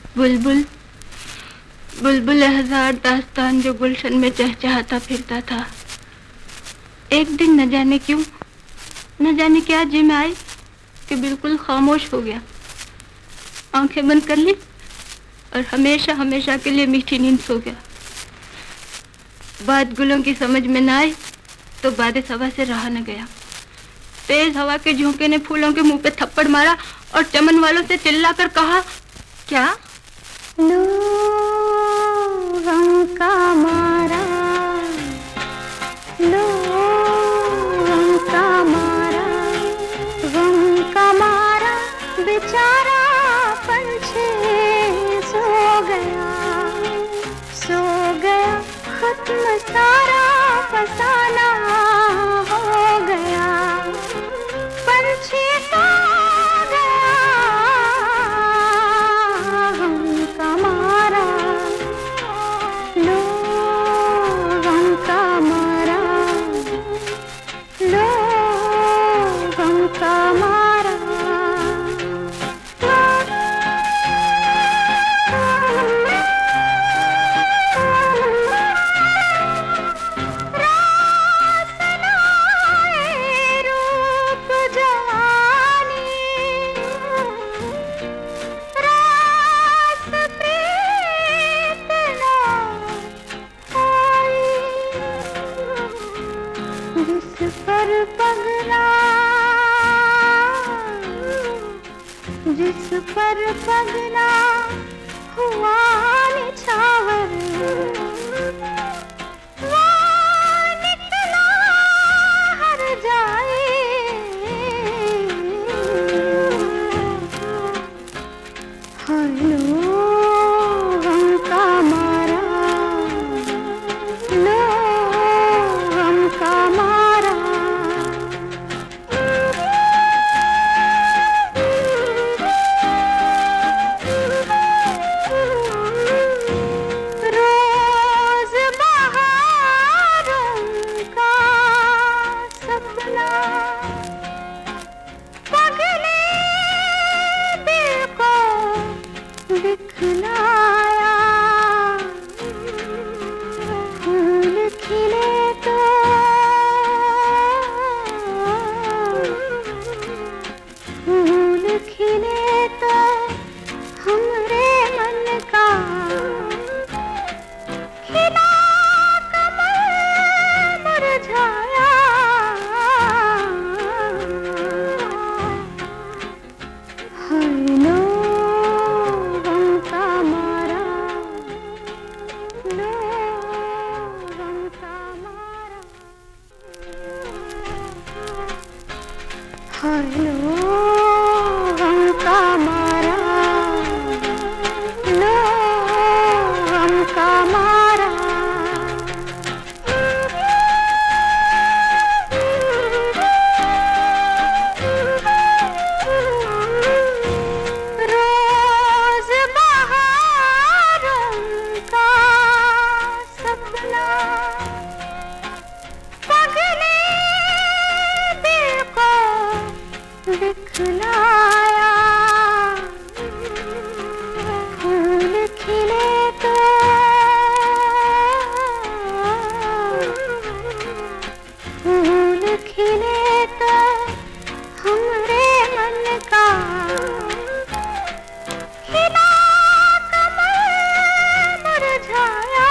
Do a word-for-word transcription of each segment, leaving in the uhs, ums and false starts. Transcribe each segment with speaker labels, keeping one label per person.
Speaker 1: बुलबुल बुलबुल हजार दास्तान जो गुलशन में चहचहाता फिरता था, एक दिन न जाने क्यों, न जाने क्या जी में आई कि बिल्कुल खामोश हो गया। आंखें बंद कर ली और हमेशा हमेशा के लिए मीठी नींद सो गया। बात गुलों की समझ में न आई तो बारिश हवा से रहा न गया। तेज हवा के झोंके ने फूलों के मुंह पे थप्पड़ मारा और चमन वालों से चिल्लाकर कहा, क्या?
Speaker 2: लो गम का मारा, लो गम का मारा, गम का मारा बेचारा पंछी सो गया, सो गया, खत्म सारा फसाना हो गया, पंछी सो गया, गम का मारा, लो गम का मारा, लो गम का मारा। जिस पर पगला, जिस पर पगला हुआ निछावर, वो निकला हर जाए, लो गम का मारा, लो गम का मारा। रोज बहारों का सपना पगले दिल को दिखलाया, फूल खिले तो फूल खिले तो हमरे मन का खिला कमल मुरझाया, हाय लो गम का मारा, लो गम का मारा, हाय लो गम का मारा, लो गम का मारा। रोज बहारों का सपना पगले दिल को दिखलाया, फूल खिले तो फूल खिले तो हमरे मन का खिला कमल मुरझाया,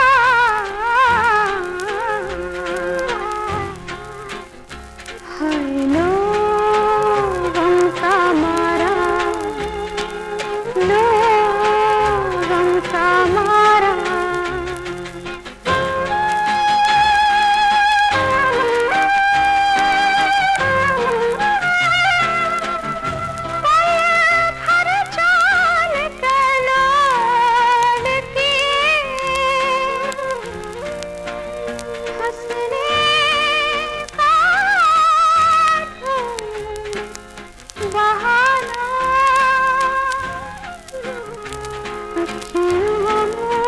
Speaker 2: हाय लो गम का मारा, लो गम का मारा। हर चाल कलोल की हंसने का बहाना, अखियों में